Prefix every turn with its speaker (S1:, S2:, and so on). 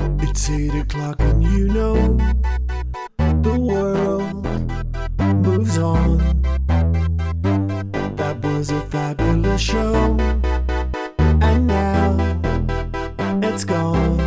S1: It's 8 o'clock and you know the world moves on. That was a fabulous show, and now it's gone.